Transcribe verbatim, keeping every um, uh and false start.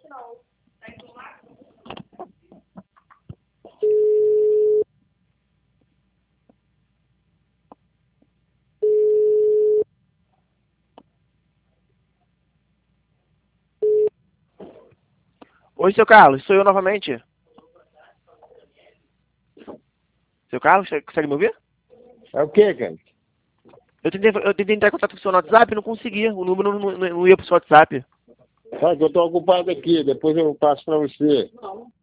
Oi, seu Carlos, sou eu novamente. Seu Carlos, você consegue me ouvir? É o quê, cara? Eu tentei, eu tentei entrar em contato com o seu WhatsApp e não conseguia. O número não, não, não ia pro seu WhatsApp. Sabe que eu tô ocupado aqui, depois eu passo pra você.